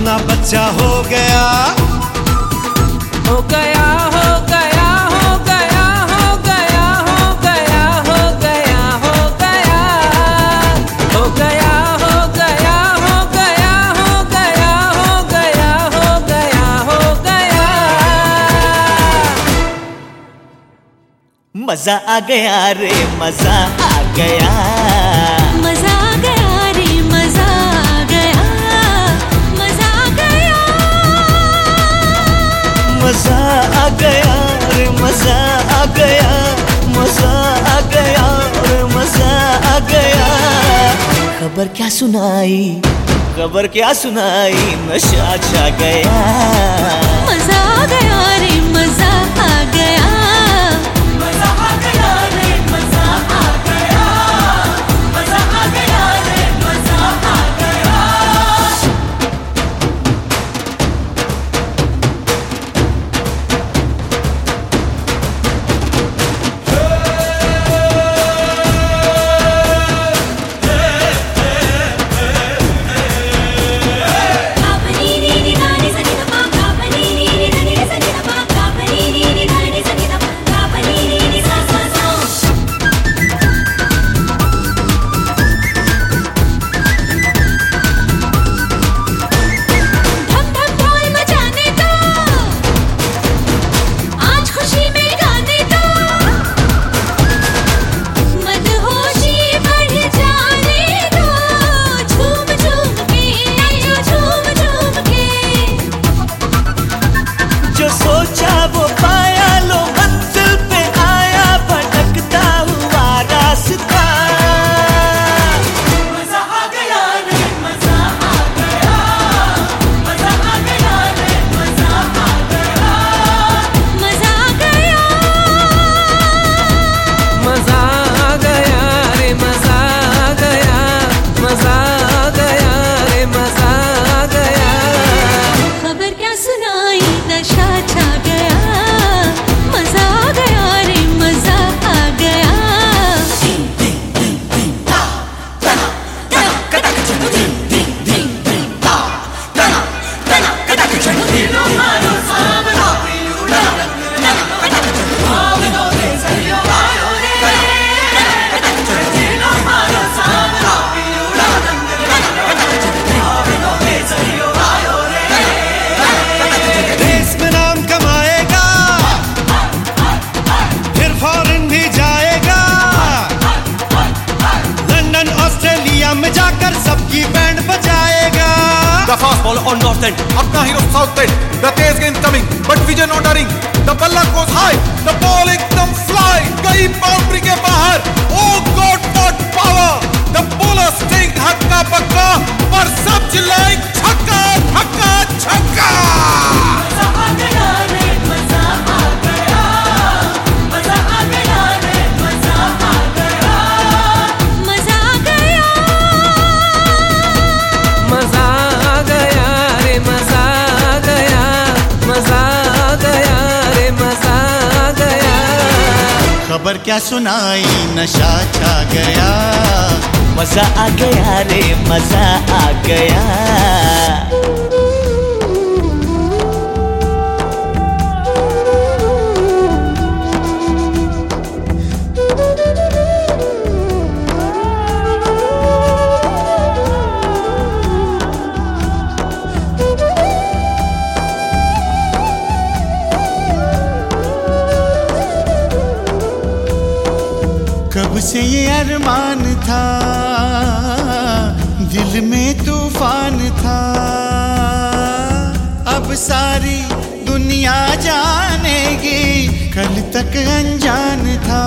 अपना बच्चा हो गया, हो गया, हो गया, हो गया, हो गया, हो गया, हो गया, हो गया, हो गया, हो गया, हो गया, हो गया, हो गया, हो गया, हो गया। मजा आ गया रे, मजा आ गया, मजा आ गया रे, मजा आ गया, मजा आ गया, मजा आ गया रे, मजा आ गया, मजा आ गया रे, मजा आ गया। खबर क्या सुनाई, खबर क्या सुनाई, नशा छा गया। मजा आ गया रे, मजा आ गया, मजा आ गया रे, मजा आ गया, मजा आ गया रे, मजा आ गया। The fast ball on north end, अपना हीरो साउथ एंड, the तेज गेंद कमिंग, but विजय नॉट डरिंग, the बल्ला goes high, the ball एकदम fly, गई बाउंड्री के बाहर, oh God what power, the bowler staying हक्का बक्का, पर सब चिल्लाएं छक्का छक्का छक्का। मजा आ गया रे, मजा आ गया, मजा आ गया रे, मजा आ गया, मजा आ गया, मजा आ गया रे, मजा आ गया, मजा आ गया रे, मजा आ गया। खबर क्या सुनाई, नशा छा गया, मजा आ गया रे, मजा आ गया। कब से ये अरमान था, दिल में तूफान था, अब सारी दुनिया जानेगी, कल तक अनजान था।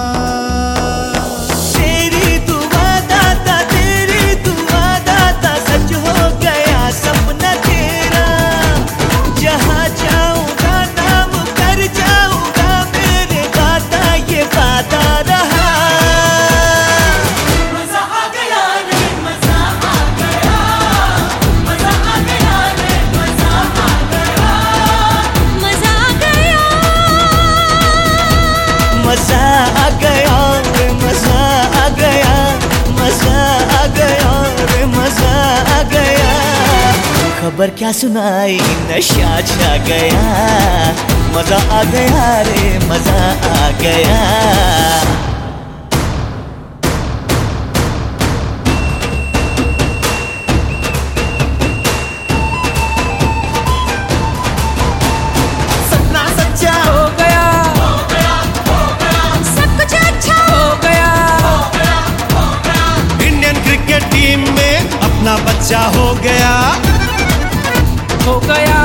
तेरी दुआ दाता, तेरी दुआ दाता, सच हो गया सपना तेरा, जहाँ जाऊंगा नाम कर जाऊंगा मेरे दाता, ये वादा रहा। मजा आ गया खबर क्या सुनाई, नशा छा गया, मजा आ गया रे मजा आ गया। सपना सच्चा हो गया, सब कुछ अच्छा हो गया, इंडियन क्रिकेट टीम में अपना बच्चा हो गया। हो गया,